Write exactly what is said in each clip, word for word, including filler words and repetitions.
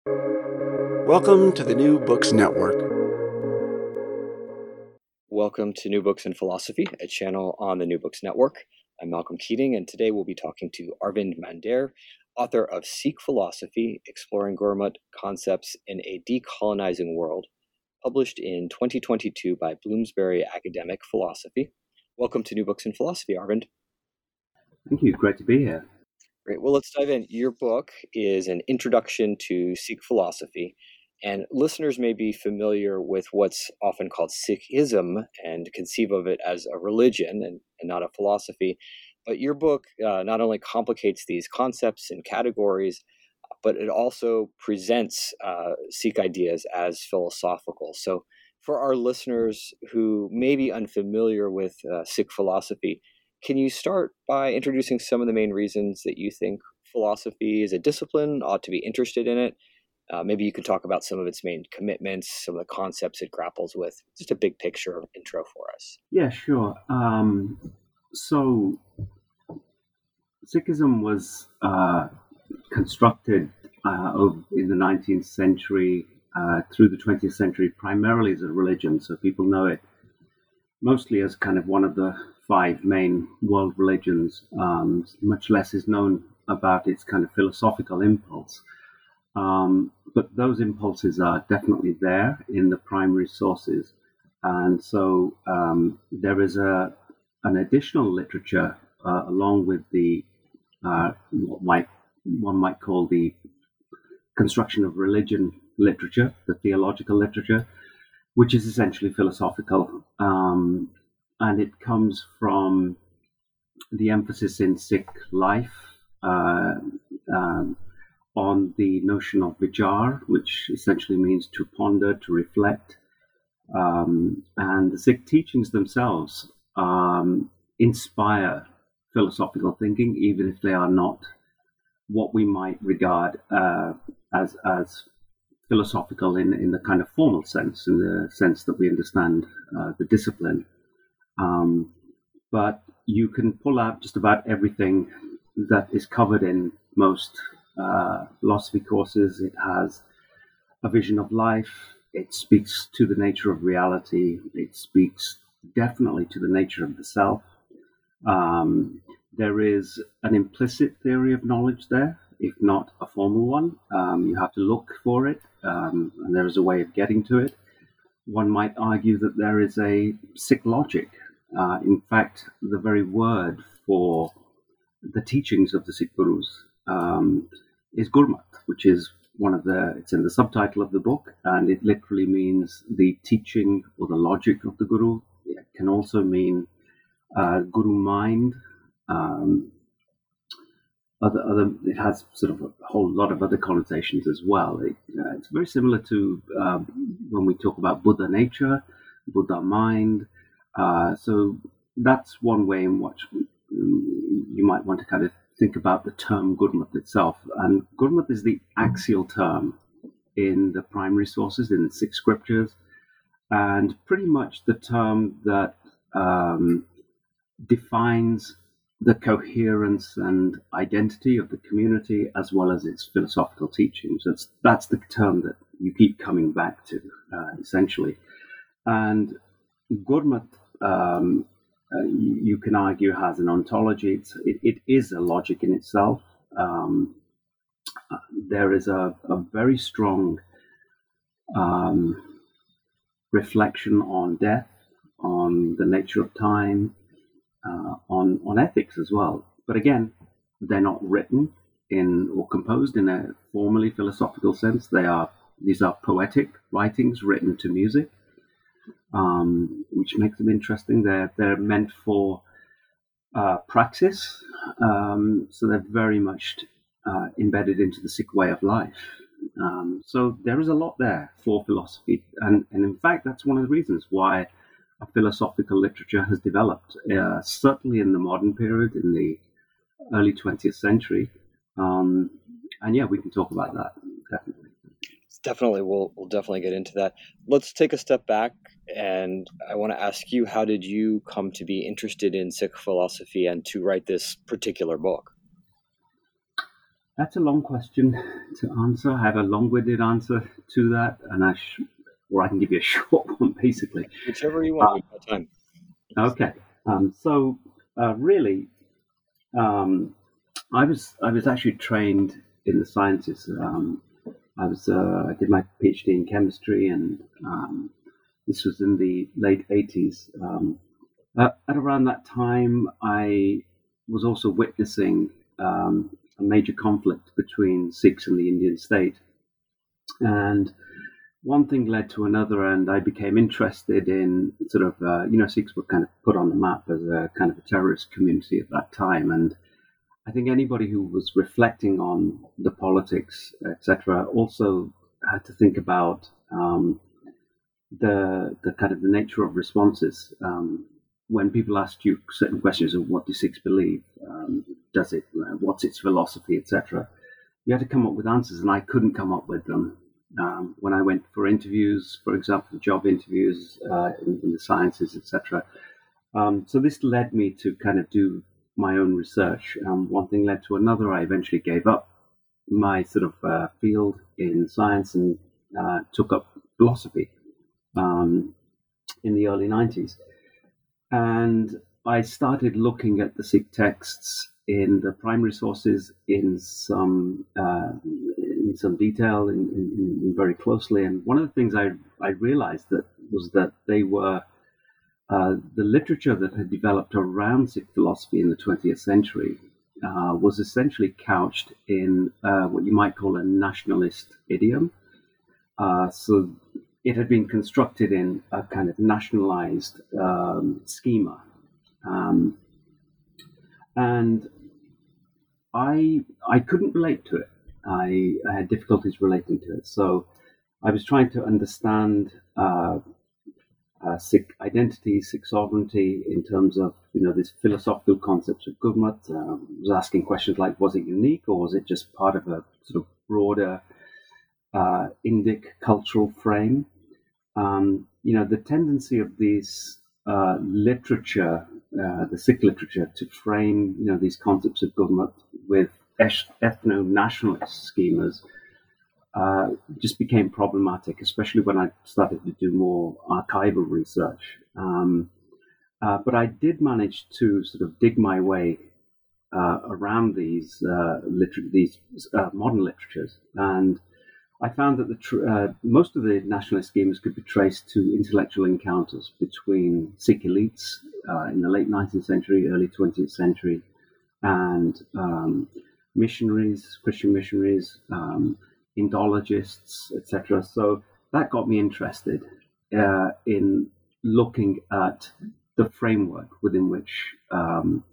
Welcome to the New Books Network. Welcome to New Books in Philosophy, a channel on the New Books Network. I'm Malcolm Keating, and today we'll be talking to Arvind Mandare, author of Sikh Philosophy, Exploring Gurmat Concepts in a Decolonizing World, published in twenty twenty-two by Bloomsbury Academic Philosophy. Welcome to New Books in Philosophy, Arvind. Thank you. Great to be here. Great. Well, let's dive in. Your book is an introduction to Sikh philosophy, and listeners may be familiar with what's often called Sikhism and conceive of it as a religion and, and not a philosophy. But your book uh, not only complicates these concepts and categories, but it also presents uh, Sikh ideas as philosophical. So for our listeners who may be unfamiliar with uh, Sikh philosophy, can you start by introducing some of the main reasons that you think philosophy as a discipline ought to be interested in it? Uh, maybe you could talk about some of its main commitments, some of the concepts it grapples with, just a big picture intro for us. Yeah, sure. Um, so Sikhism was uh, constructed uh, in the nineteenth century uh, through the twentieth century primarily as a religion. So people know it mostly as kind of one of the five main world religions. Um, much less is known about its kind of philosophical impulse. Um, but those impulses are definitely there in the primary sources. And so um, there is a an additional literature uh, along with the uh, what might one might call the construction of religion literature, the theological literature, which is essentially philosophical. Um, and it comes from the emphasis in Sikh life uh, um, on the notion of vichar, which essentially means to ponder, to reflect. Um, and the Sikh teachings themselves um, inspire philosophical thinking, even if they are not what we might regard uh, as as philosophical in, in the kind of formal sense, in the sense that we understand uh, the discipline. Um, but you can pull out just about everything that is covered in most uh, philosophy courses. It has a vision of life. It speaks to the nature of reality. It speaks definitely to the nature of the self. Um, there is an implicit theory of knowledge there, if not a formal one. Um, you have to look for it, um, and there is a way of getting to it. One might argue that there is a Sikh logic. Uh, in fact, the very word for the teachings of the Sikh Gurus um, is Gurmat, which is one of the, it's in the subtitle of the book, and it literally means the teaching or the logic of the Guru. It can also mean uh, Guru mind. Um, other, other, it has sort of a whole lot of other connotations as well. It, uh, it's very similar to um, when we talk about Buddha nature, Buddha mind. Uh, so that's one way in which you might want to kind of think about the term Gurmat itself. And Gurmat is the axial term in the primary sources, in the Sikh scriptures, and pretty much the term that um, defines the coherence and identity of the community as well as its philosophical teachings. That's, that's the term that you keep coming back to, uh, essentially. And Gurmat, um, uh, you, you can argue, has an ontology. It's, it, it is a logic in itself. Um, uh, there is a, a very strong um, reflection on death, on the nature of time, uh, on, on ethics as well. But again, they're not written in or composed in a formally philosophical sense. They are these are poetic writings written to music. Um, which makes them interesting. They're they're meant for uh, praxis, um, so they're very much uh, embedded into the Sikh way of life. Um, so there is a lot there for philosophy, and and in fact, that's one of the reasons why a philosophical literature has developed. Uh, certainly in the modern period, in the early twentieth century, um, and yeah, we can talk about that definitely. Definitely, we'll we'll definitely get into that. Let's take a step back, and I want to ask you, how did you come to be interested in Sikh philosophy and to write this particular book? That's a long question to answer. I have a long-winded answer to that, and I sh- or I can give you a short one, basically. Whichever you want. Uh, We've got time. Okay. Um, so uh, really, um, I was I was actually trained in the sciences. Um, I was uh, I did my PhD in chemistry, and um, this was in the late eighties. Um, at, at around that time, I was also witnessing um, a major conflict between Sikhs and the Indian state, and one thing led to another, and I became interested in sort of, uh, you know, Sikhs were kind of put on the map as a kind of a terrorist community at that time. And I think anybody who was reflecting on the politics, et cetera, also had to think about um, the the kind of the nature of responses. Um, when people asked you certain questions of what do Sikhs believe, um, does it, uh, what's its philosophy, et cetera, you had to come up with answers, and I couldn't come up with them. Um, when I went for interviews, for example, job interviews uh, in, in the sciences, et cetera. Um, so this led me to kind of do my own research. Um, one thing led to another. I eventually gave up my sort of uh, field in science and uh, took up philosophy um, in the early nineties. And I started looking at the Sikh texts in the primary sources in some uh, in some detail, in, in, in very closely. And one of the things I I realized that was that they were uh, the literature that had developed around Sikh philosophy in the twentieth century uh, was essentially couched in uh, what you might call a nationalist idiom. Uh, so it had been constructed in a kind of nationalized um, schema. Um, and I I couldn't relate to it. I, I had difficulties relating to it. So I was trying to understand uh, uh, Sikh identity, Sikh sovereignty in terms of, you know, these philosophical concepts of Gurmat. Uh, I was asking questions like, was it unique, or was it just part of a sort of broader uh, Indic cultural frame? Um, you know, the tendency of these uh, literature, uh, the Sikh literature, to frame, you know, these concepts of Gurmat with ethno-nationalist schemas uh, just became problematic, especially when I started to do more archival research. Um, uh, but I did manage to sort of dig my way uh, around these uh, liter- these uh, modern literatures, and I found that the tr- uh, most of the nationalist schemas could be traced to intellectual encounters between Sikh elites uh, in the late nineteenth century, early twentieth century, and um, missionaries, Christian missionaries, um, Indologists, et cetera. So that got me interested uh, in looking at the framework within which um,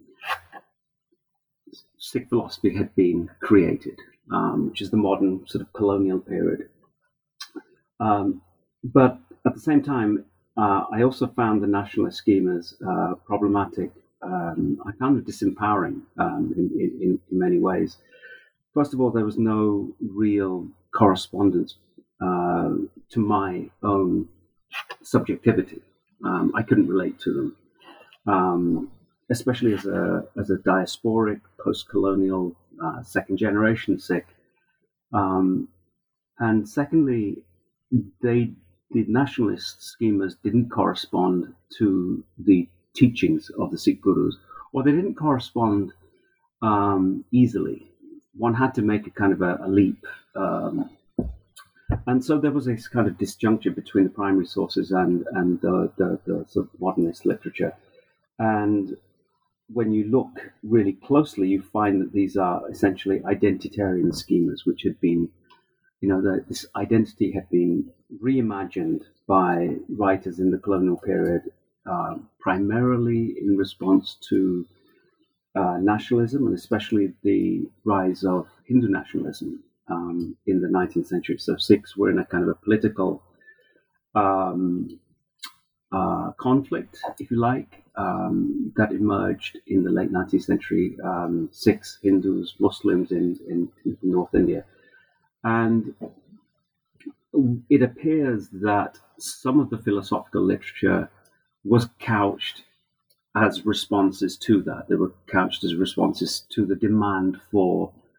Sikh philosophy had been created, um, which is the modern sort of colonial period. Um, but at the same time, uh, I also found the nationalist schemas uh, problematic. Um, I found them disempowering um, in, in, in many ways. First of all, there was no real correspondence uh, to my own subjectivity. Um, I couldn't relate to them, um, especially as a as a diasporic, post-colonial, uh, second-generation Sikh. Um, and secondly, they the nationalist schemas didn't correspond to the teachings of the Sikh gurus, or they didn't correspond um, easily. One had to make a kind of a, a leap. Um, and so there was this kind of disjuncture between the primary sources and, and the, the, the sort of modernist literature. And when you look really closely, you find that these are essentially identitarian schemas, which had been, you know, the, this identity had been reimagined by writers in the colonial period, uh, primarily in response to uh, nationalism, and especially the rise of Hindu nationalism um, in the nineteenth century. So Sikhs were in a kind of a political um, uh, conflict, if you like, um, that emerged in the late nineteenth century. Um, Sikhs, Hindus, Muslims in, in, in North India. And it appears that some of the philosophical literature was couched as responses to that. They were couched as responses to the demand for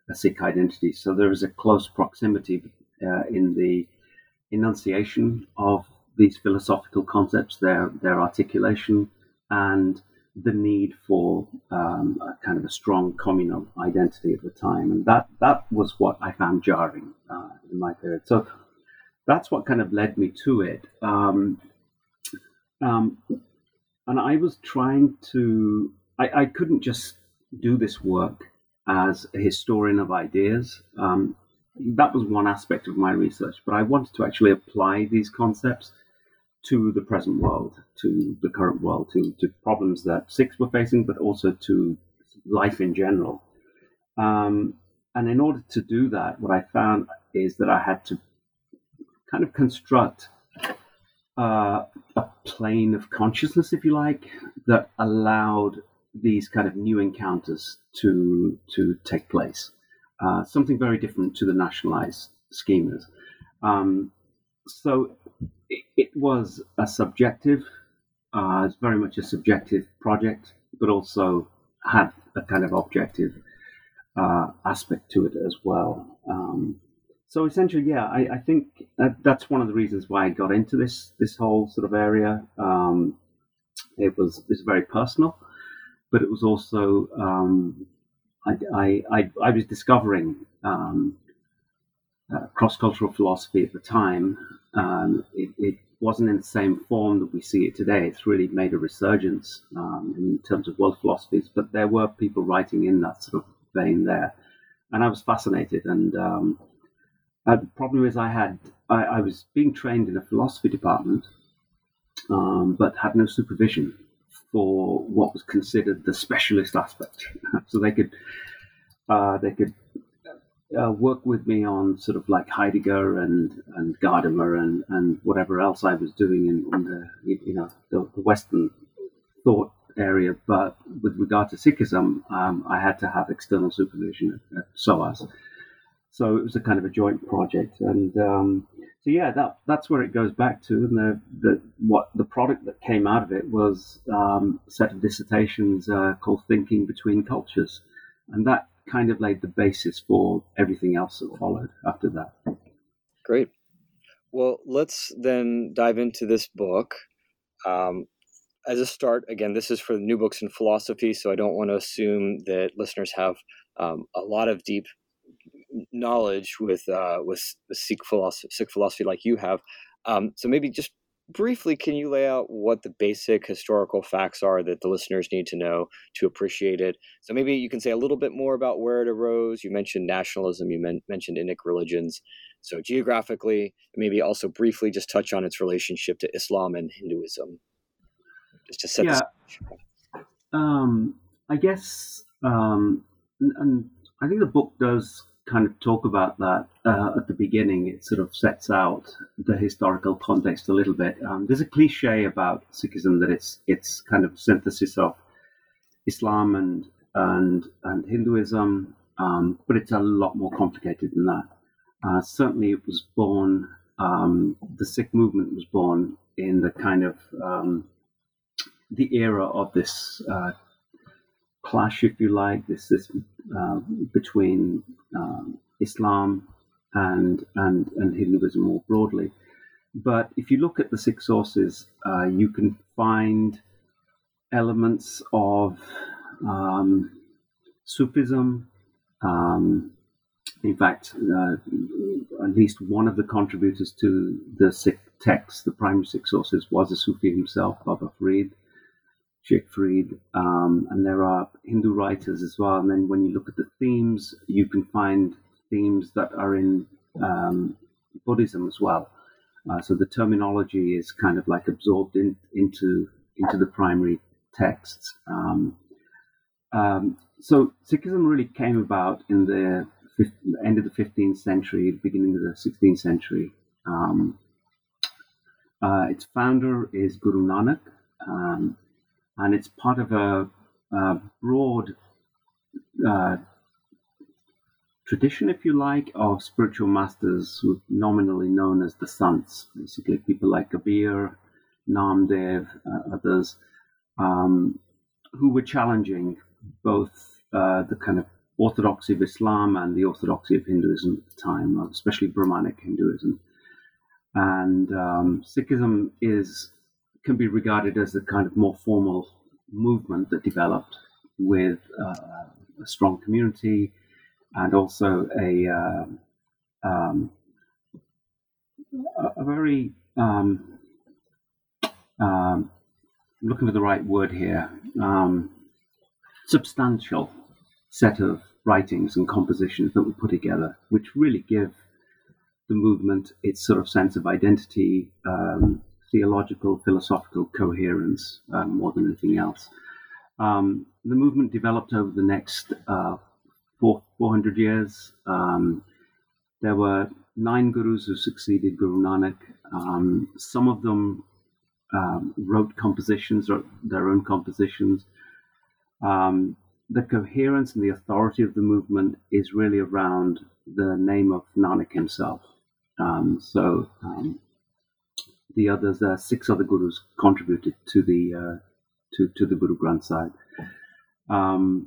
a Sikh identity. So there is a close proximity uh, in the enunciation of these philosophical concepts, their their articulation, and the need for um, a kind of a strong communal identity at the time. And that that was what I found jarring uh, in my period. So that's what kind of led me to it. Um, um, and I was trying to, I, I couldn't just do this work as a historian of ideas. Um, that was one aspect of my research, but I wanted to actually apply these concepts to the present world, to the current world, to, to problems that Sikhs were facing, but also to life in general. Um, and in order to do that, what I found is that I had to kind of construct uh, a plane of consciousness, if you like, that allowed these kind of new encounters to to take place. Uh, something very different to the nationalized schemas. Um, so it, it was a subjective, uh, it's very much a subjective project, but also had a kind of objective uh, aspect to it as well. Um, so essentially, yeah, I, I think that that's one of the reasons why I got into this this whole sort of area. Um, it was it was very personal, but it was also um, I, I, I I was discovering um, uh, cross-cultural philosophy at the time. Um, it, it wasn't in the same form that we see it today. It's really made a resurgence um, in terms of world philosophies, but there were people writing in that sort of vein there, and I was fascinated. And um, uh, the problem is, I had I, I was being trained in a philosophy department, um, but had no supervision for what was considered the specialist aspect. So they could uh, they could uh, work with me on sort of like Heidegger and and Gadamer and, and whatever else I was doing in, in the you know the, the Western thought area. But with regard to Sikhism, um, I had to have external supervision at, at S O A S. So it was a kind of a joint project, and um, so yeah, that that's where it goes back to. And the, the what the product that came out of it was um, a set of dissertations uh, called "Thinking Between Cultures," and that kind of laid the basis for everything else that followed after that. Great. Well, let's then dive into this book. Um, as a start, again, this is for the New Books in Philosophy, so I don't want to assume that listeners have um, a lot of deep knowledge with uh, with Sikh philosophy, Sikh philosophy like you have. Um, so maybe just briefly, can you lay out what the basic historical facts are that the listeners need to know to appreciate it? So maybe you can say a little bit more about where it arose. You mentioned nationalism, you men- mentioned Indic religions. So geographically, maybe also briefly just touch on its relationship to Islam and Hinduism, just to set yeah. the Um, I guess, um, and, and I think the book does kind of talk about that uh, at the beginning. It sort of sets out the historical context a little bit. Um, there's a cliche about Sikhism that it's it's kind of synthesis of Islam and and and Hinduism, um, but it's a lot more complicated than that. Uh, certainly, it was born. Um, the Sikh movement was born in the kind of um, the era of this uh, clash, if you like, this this uh, between um, Islam and and and Hinduism more broadly. But if you look at the Sikh sources, uh, you can find elements of um, Sufism. Um, in fact, uh, at least one of the contributors to the Sikh texts, the primary Sikh sources, was a Sufi himself, Baba Farid. Sheikh Farid, um, and there are Hindu writers as well. And then when you look at the themes, you can find themes that are in um, Buddhism as well. Uh, so the terminology is kind of like absorbed in, into into the primary texts. Um, um, so Sikhism really came about in the end of the fifteenth century, beginning of the sixteenth century. Um, uh, its founder is Guru Nanak. Um, And it's part of a, a broad uh, tradition, if you like, of spiritual masters who are nominally known as the Sants. Basically, people like Kabir, Namdev, uh, others, um, who were challenging both uh, the kind of orthodoxy of Islam and the orthodoxy of Hinduism at the time, especially Brahmanic Hinduism. And um, Sikhism is can be regarded as a kind of more formal movement that developed with uh, a strong community and also a uh, um, a, a very um, um, I'm looking for the right word here, um, substantial set of writings and compositions that were put together, which really give the movement its sort of sense of identity, um, theological, philosophical coherence, um, more than anything else. Um, the movement developed over the next uh, four, 400 years. Um, there were nine gurus who succeeded Guru Nanak. Um, some of them um, wrote compositions, or their own compositions. Um, the coherence and the authority of the movement is really around the name of Nanak himself. Um, so um, the others, uh, six other gurus contributed to the uh, to to the Guru Granth Sahib. Um,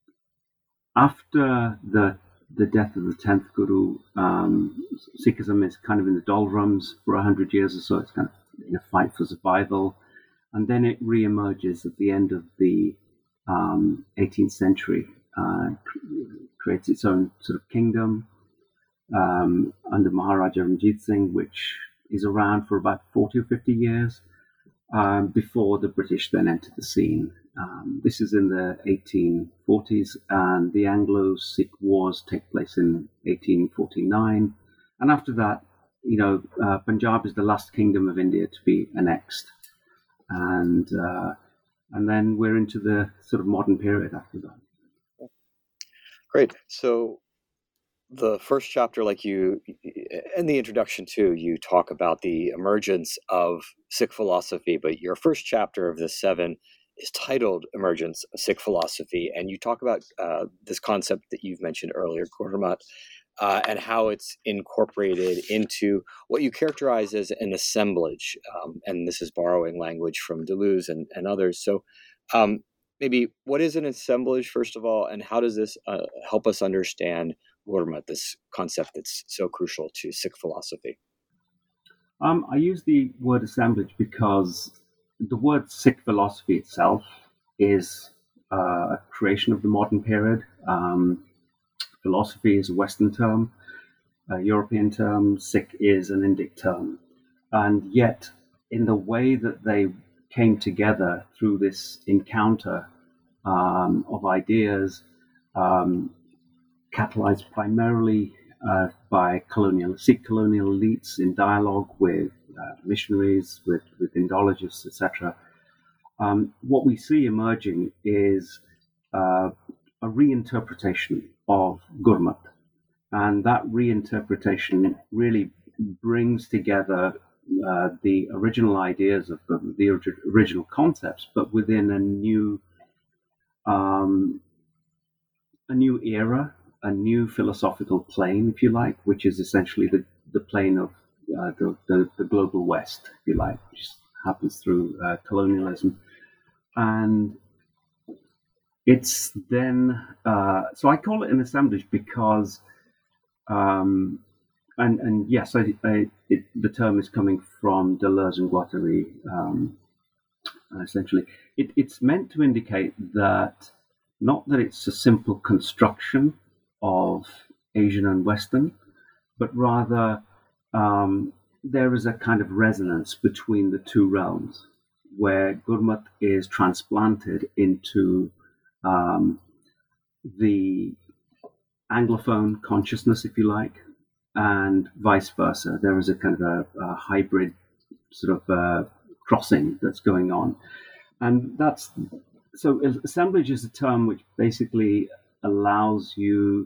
after the the death of the tenth Guru, um, Sikhism is kind of in the doldrums for a hundred years or so. It's kind of in a fight for survival, and then it re-emerges at the end of the um, eighteenth century, uh, creates its own sort of kingdom um, under Maharaja Ranjit Singh, which is around for about forty or fifty years um, before the British then enter the scene. Um, this is in the eighteen forties, and the Anglo-Sikh Wars take place in eighteen forty-nine. And after that, you know, uh, Punjab is the last kingdom of India to be annexed. And uh, and then we're into the sort of modern period after that. Great. So the first chapter, like you, in the introduction too, you talk about the emergence of Sikh philosophy, but your first chapter of the seven is titled Emergence of Sikh Philosophy. And you talk about uh, this concept that you've mentioned earlier, Gurmat, uh, and how it's incorporated into what you characterize as an assemblage. Um, and this is borrowing language from Deleuze and, and others. So um, maybe what is an assemblage, first of all, and how does this uh, help us understand Gurmat, this concept that's so crucial to Sikh philosophy? Um, I use the word assemblage because the word Sikh philosophy itself is uh, a creation of the modern period. Um, philosophy is a Western term, a European term. Sikh is an Indic term. And yet, in the way that they came together through this encounter um, of ideas, um, catalyzed primarily uh, by colonial Sikh colonial elites in dialogue with uh, missionaries, with, with Indologists, et cetera. Um, what we see emerging is uh, a reinterpretation of Gurmat, and that reinterpretation really brings together uh, the original ideas of Gurmat, the original concepts, but within a new um, a new era, a new philosophical plane, if you like, which is essentially the, the plane of uh, the, the, the global West, if you like, which happens through uh, colonialism. And it's then, uh, so I call it an assemblage because, um, and, and yes, I, I, it, the term is coming from Deleuze and Guattari, um, essentially. It, it's meant to indicate that, not that it's a simple construction of Asian and Western, but rather um, there is a kind of resonance between the two realms where Gurmat is transplanted into um, the Anglophone consciousness, if you like, and vice versa. There is a kind of a, a hybrid sort of uh, crossing that's going on. And that's, so assemblage is a term which basically allows you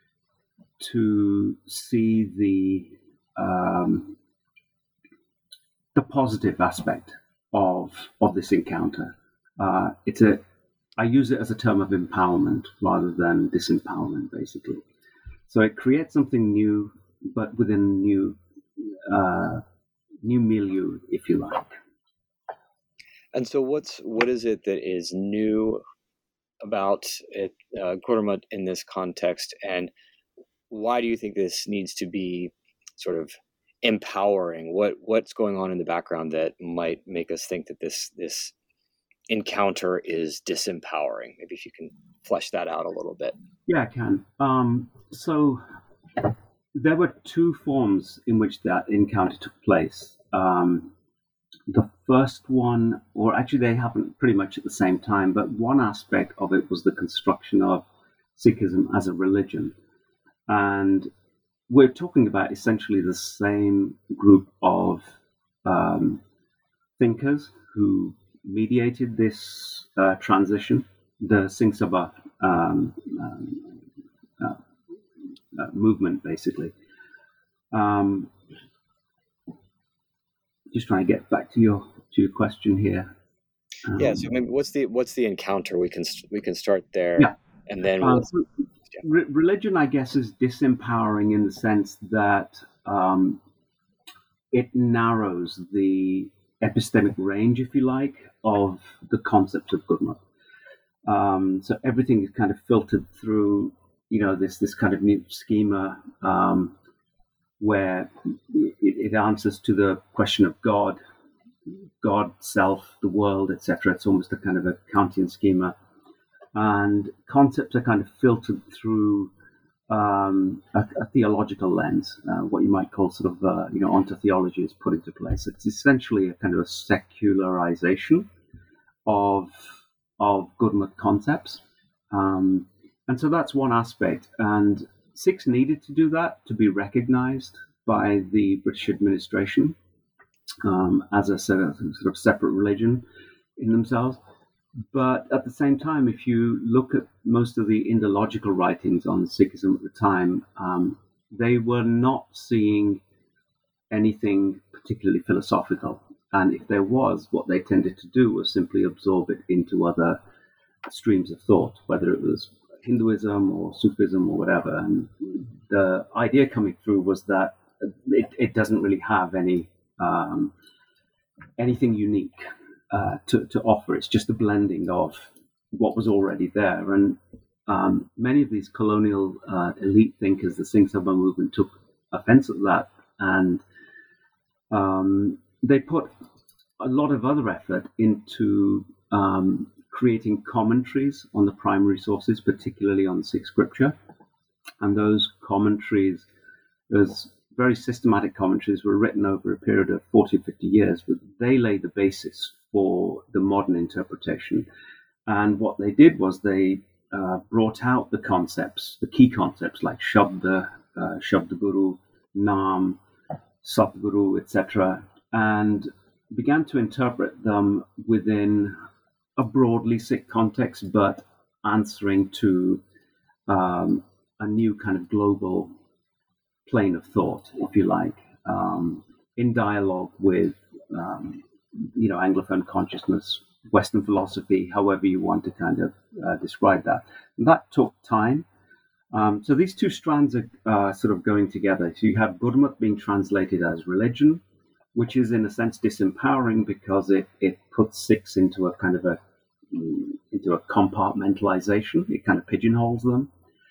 to see the um, the positive aspect of of this encounter. Uh, it's a I use it as a term of empowerment rather than disempowerment, basically. So it creates something new, but within new uh, new milieu, if you like. And so, what's what is it that is new about it, uh, Gurmat in this context, and why do you think this needs to be sort of empowering? What what's going on in the background that might make us think that this this encounter is disempowering? Maybe if you can flesh that out a little bit. Yeah, I can. Um, so there were two forms in which that encounter took place. Um, the first one, or actually they happened pretty much at the same time, but one aspect of it was the construction of Sikhism as a religion. And we're talking about essentially the same group of um, thinkers who mediated this uh, transition, the Singh Sabha um, um, uh, uh, movement, basically. Um, just trying to get back to your to your question here. Um, yeah. So maybe what's the what's the encounter? We can we can start there. Yeah. And then uh, we'll, so yeah. re- religion, I guess, is disempowering in the sense that um, it narrows the epistemic range, if you like, of the concept of Gurmat. Um, so everything is kind of filtered through, you know, this this kind of new schema um, where it, it answers to the question of God, God, self, the world, et cetera. It's almost a kind of a Kantian schema. And concepts are kind of filtered through um, a, a theological lens, uh, what you might call sort of, uh, you know, ontotheology is put into place. It's essentially a kind of a secularization of of Gurmat concepts. Um, and so that's one aspect. And Sikhs needed to do that to be recognized by the British administration um, as a sort of, sort of separate religion in themselves. But at the same time, if you look at most of the Indological writings on Sikhism at the time, um, they were not seeing anything particularly philosophical. And if there was, what they tended to do was simply absorb it into other streams of thought, whether it was Hinduism or Sufism or whatever. And the idea coming through was that it, it doesn't really have any um, anything unique uh, to, to offer. It's just a blending of what was already there. And um, many of these colonial uh, elite thinkers, the Singh Sabha movement, took offense at that. And um, they put a lot of other effort into um, creating commentaries on the primary sources, particularly on Sikh scripture. And those commentaries, those very systematic commentaries, were written over a period of forty, fifty years, but they lay the basis for the modern interpretation. And what they did was they uh, brought out the concepts, the key concepts like Shabda, uh, Shabda Guru, Naam, Satguru, et cetera, and began to interpret them within a broadly Sikh context, but answering to um, a new kind of global plane of thought, if you like, um, in dialogue with, um, you know, Anglophone consciousness, Western philosophy, however you want to kind of uh, describe that. And that took time. Um, so these two strands are uh, sort of going together. So you have Gurmat being translated as religion, which is in a sense disempowering because it, it puts Sikhs into a kind of a into a compartmentalization. It kind of pigeonholes them.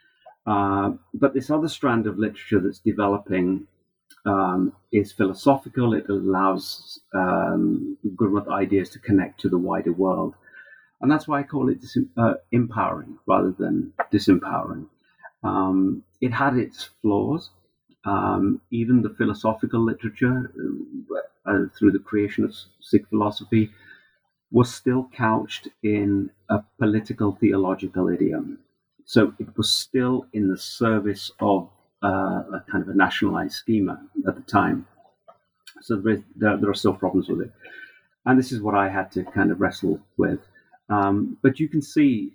Uh, but this other strand of literature that's developing um, is philosophical. It allows um, Gurmat ideas to connect to the wider world. And that's why I call it dis- uh, empowering rather than disempowering. Um, it had its flaws. Um, even the philosophical literature, uh, through the creation of Sikh philosophy, was still couched in a political theological idiom. So it was still in the service of uh, a kind of a nationalized schema at the time. So there, is, there, there are still problems with it. And this is what I had to kind of wrestle with. Um, but you can see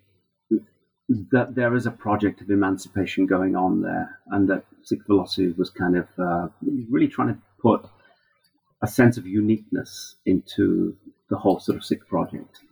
that there is a project of emancipation going on there, and that Sikh philosophy was kind of uh, really trying to put a sense of uniqueness into the whole sort of Sikh project.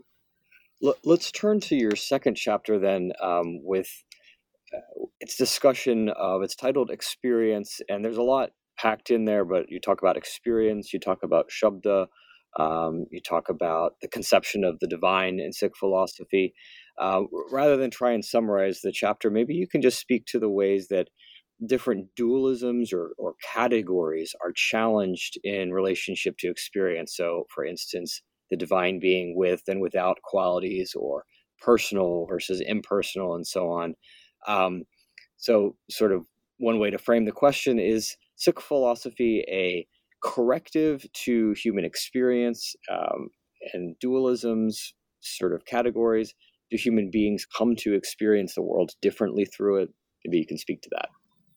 Let's turn to your second chapter then, um, with uh, its discussion of, it's titled Experience, and there's a lot packed in there, but you talk about experience, you talk about Shabda, Um, you talk about the conception of the divine in Sikh philosophy. Uh, rather than try and summarize the chapter, maybe you can just speak to the ways that different dualisms or, or categories are challenged in relationship to experience. So, for instance, the divine being with and without qualities, or personal versus impersonal, and so on. Um, so, sort of one way to frame the question is Sikh philosophy a corrective to human experience, um, and dualisms, sort of categories? Do human beings come to experience the world differently through it? Maybe you can speak to that.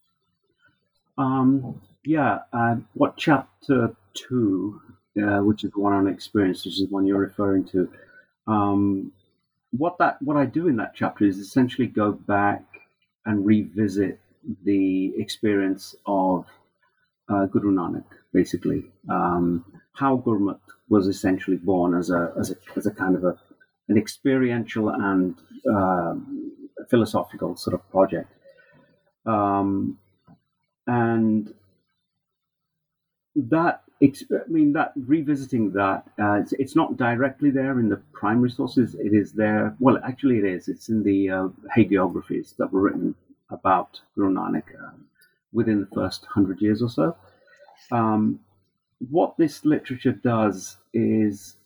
Um, yeah, uh, what chapter two, uh, which is the one on experience, which is the one you're referring to, um, what that what I do in that chapter is essentially go back and revisit the experience of uh, Guru Nanak, basically. Um, how Gurmat was essentially born as a as a as a kind of a an experiential and uh, philosophical sort of project. Um, and that, I mean, that revisiting that, uh, it's, it's not directly there in the primary sources. It is there. Well, actually, it is. It's in the uh, hagiographies that were written about Guru Nanak um, within the first hundred years or so. Um, what this literature does is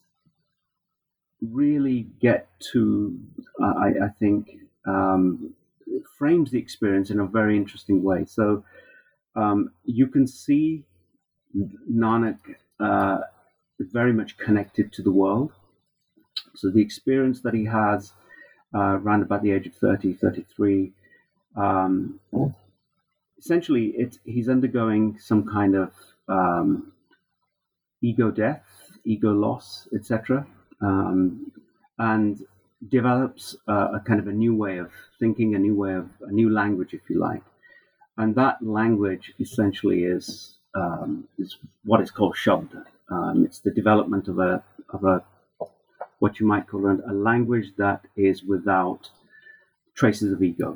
really get to, uh, I, I think, um, frames the experience in a very interesting way. So um, you can see Nanak uh, very much connected to the world. So the experience that he has uh, around about the age of thirty, thirty-three, um, essentially it's, he's undergoing some kind of um, ego death, ego loss, et cetera, um, and develops uh, a kind of a new way of thinking, a new way of, a new language, if you like. And that language essentially is um, is what is called Shabd. Um, it's the development of a of a what you might call a language that is without traces of ego.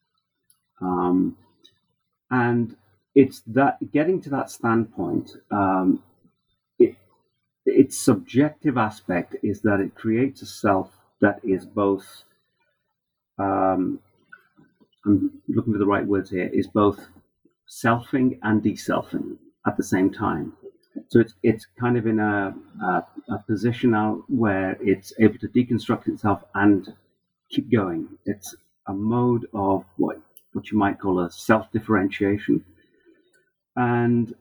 Um, and it's that getting to that standpoint. Um, it, its subjective aspect is that it creates a self that is both. Um, I'm looking for the right words here. Is both selfing and deselfing at the same time. So it's it's kind of in a, a, a position now where it's able to deconstruct itself and keep going. It's a mode of what what you might call a self-differentiation. And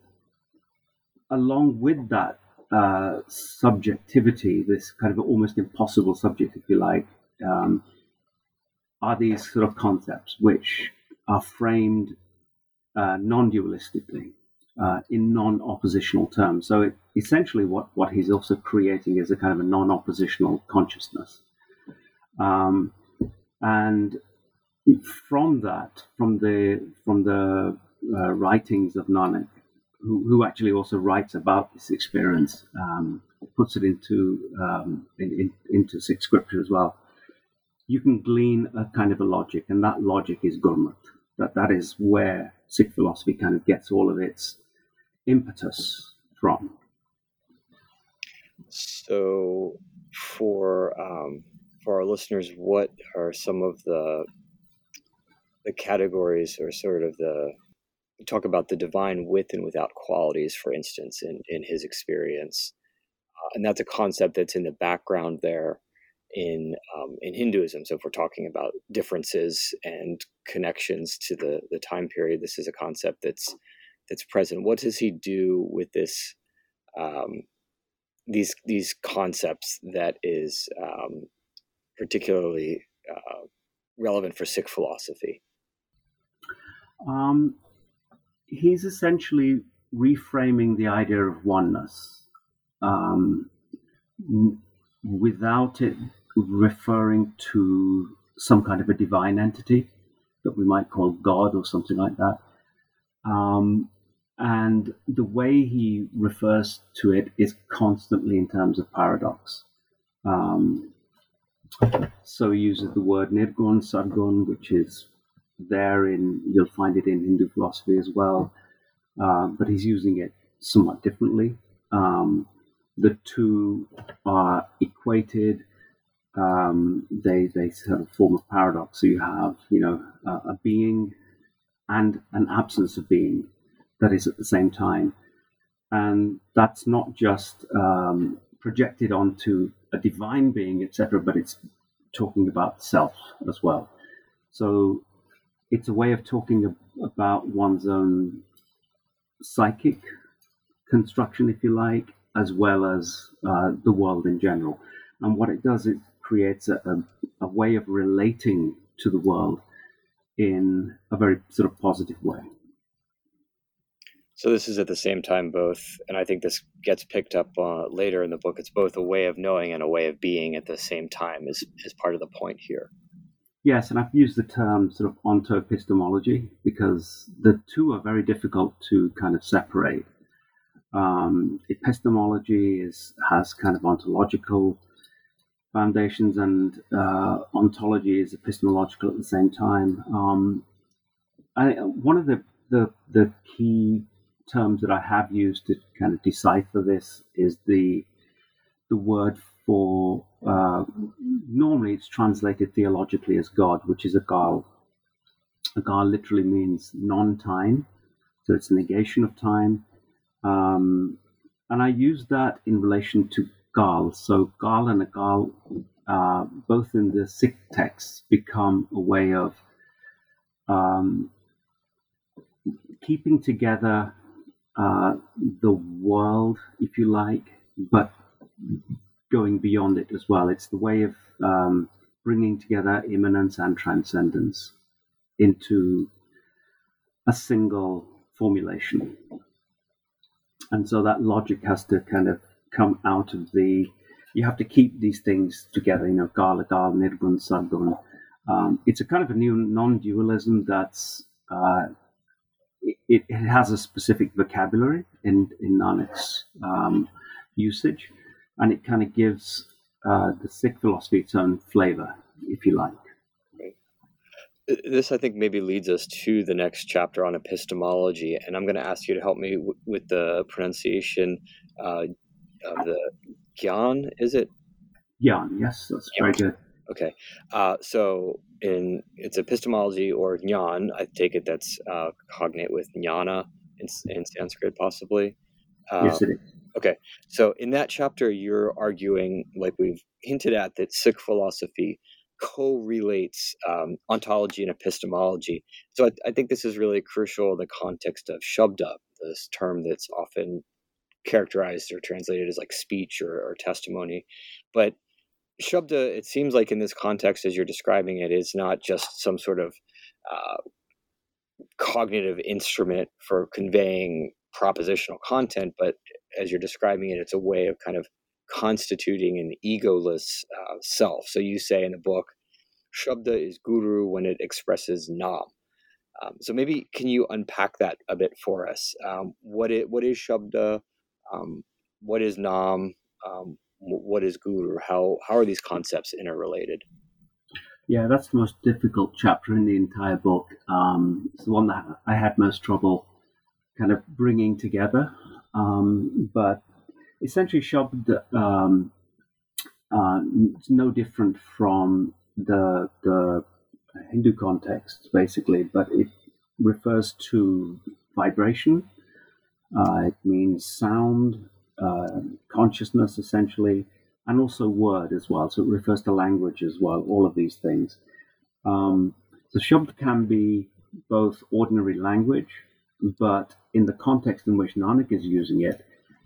along with that uh, subjectivity, this kind of almost impossible subject, if you like, um, are these sort of concepts which are framed uh, non-dualistically, uh, in non-oppositional terms. So it, essentially what, what he's also creating is a kind of a non-oppositional consciousness. Um, and from that, from the from the uh, writings of Nanak, who, who actually also writes about this experience, um, puts it into um, in, in, into Sikh scripture as well, you can glean a kind of a logic, and that logic is Gurmat. That that is where Sikh philosophy kind of gets all of its impetus from. So, for um, for our listeners, what are some of the the categories, or sort of the talk about the divine with and without qualities, for instance, in in his experience, uh, and that's a concept that's in the background there in um, in Hinduism. So if we're talking about differences and connections to the the time period, this is a concept that's that's present. What does he do with this um, these these concepts that is um, particularly uh, relevant for Sikh philosophy? Um, he's essentially reframing the idea of oneness um, n- without it referring to some kind of a divine entity that we might call God or something like that. Um, and the way he refers to it is constantly in terms of paradox. Um, so he uses the word nirgun, sadgun, which is there in, you'll find it in Hindu philosophy as well, uh, but he's using it somewhat differently. Um, the two are equated. Um, they they sort of form a paradox. So you have, you know, a, a being and an absence of being that is at the same time, and that's not just um, projected onto a divine being, et cetera, but it's talking about self as well. So it's a way of talking ab- about one's own psychic construction, if you like, as well as uh, the world in general. And what it does, it creates a, a, a way of relating to the world in a very sort of positive way. So this is at the same time both, and I think this gets picked up uh, later in the book, it's both a way of knowing and a way of being at the same time is, is part of the point here. Yes, and I've used the term sort of ontoepistemology because the two are very difficult to kind of separate. Um, epistemology is has kind of ontological foundations, and uh, ontology is epistemological at the same time. Um, I, one of the, the the key terms that I have used to kind of decipher this is the the word for uh, normally it's translated theologically as God, which is agal. Agal literally means non-time, so it's a negation of time. Um, and I use that in relation to Gal. So Gal and Agal, uh, both in the Sikh texts, become a way of um, keeping together uh, the world, if you like, but going beyond it as well. It's the way of um, bringing together immanence and transcendence into a single formulation. And so that logic has to kind of come out of the, you have to keep these things together, you know, Gala, Gal, Nirgun, Sadgun. Um, it's a kind of a new non-dualism that's, uh, it, it has a specific vocabulary in, in Nanak's um, usage, and it kind of gives uh, the Sikh philosophy its own flavor, if you like. This, I think, maybe leads us to the next chapter on epistemology, and I'm going to ask you to help me w- with the pronunciation uh, of the Gyan, is it? Gyan, yes, that's Gyan. very good. Okay, uh, so in it's epistemology or Jnana, I take it that's uh, cognate with jnana in, in Sanskrit, possibly. Uh, yes, it is. Okay, so in that chapter, you're arguing, like we've hinted at, that Sikh philosophy co-relates um, ontology and epistemology. So I, I think this is really crucial in the context of Shabda, this term that's often characterized or translated as like speech or, or testimony. But Shabda, it seems like in this context, as you're describing it, is not just some sort of uh, cognitive instrument for conveying propositional content, but as you're describing it, it's a way of kind of constituting an egoless uh, self. So you say in the book, Shabda is guru when it expresses Nam. Um, so maybe can you unpack that a bit for us? Um, what it what is Shabda? Um, what is Nam? Um, what is guru? How how are these concepts interrelated? Yeah, that's the most difficult chapter in the entire book. Um, it's the one that I had most trouble kind of bringing together. Um, but essentially, Shabda um, uh, it's no different from the the Hindu context, basically, but it refers to vibration. Uh, it means sound, uh, consciousness, essentially, and also word as well. So it refers to language as well, all of these things. Um, so Shabd can be both ordinary language, but in the context in which Nanak is using it,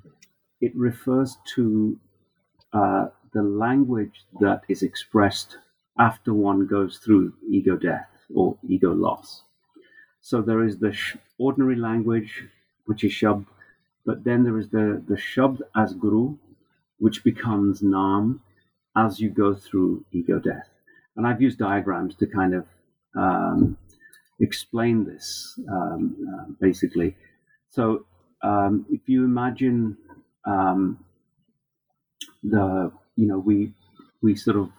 it refers to uh, the language that is expressed after one goes through ego death or ego loss. So there is the sh- ordinary language, which is Shabd, but then there is the, the Shabd as Guru, which becomes Nam as you go through ego death. And I've used diagrams to kind of um, explain this, um, uh, basically. So um, if you imagine um, the, you know, we we sort of,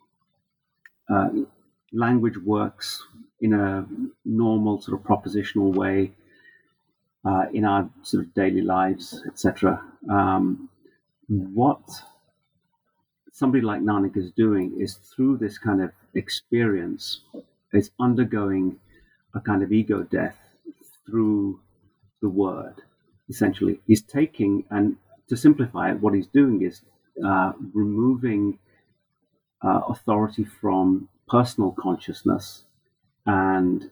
uh, language works in a normal sort of propositional way uh, in our sort of daily lives, et cetera. Um, what somebody like Nanak is doing is through this kind of experience, is undergoing a kind of ego death through the word, essentially. He's taking, and to simplify it, what he's doing is uh, removing uh, authority from personal consciousness and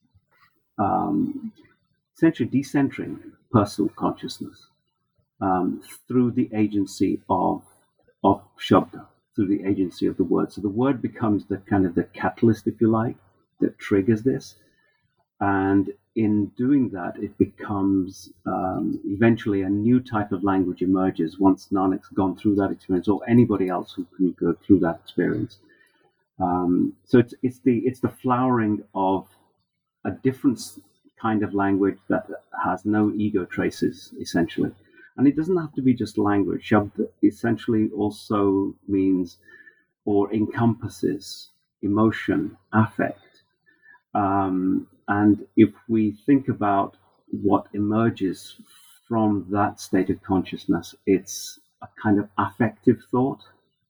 um, essentially decentering personal consciousness um, through the agency of of Shabda, through the agency of the word. So the word becomes the kind of the catalyst, if you like, that triggers this. And in doing that, it becomes um, eventually a new type of language emerges once Nanak's gone through that experience, or anybody else who can go through that experience. Um, so it's it's the it's the flowering of a different kind of language that has no ego traces, essentially. And it doesn't have to be just language. Shabd essentially also means or encompasses emotion, affect. Um, and if we think about what emerges from that state of consciousness, it's a kind of affective thought,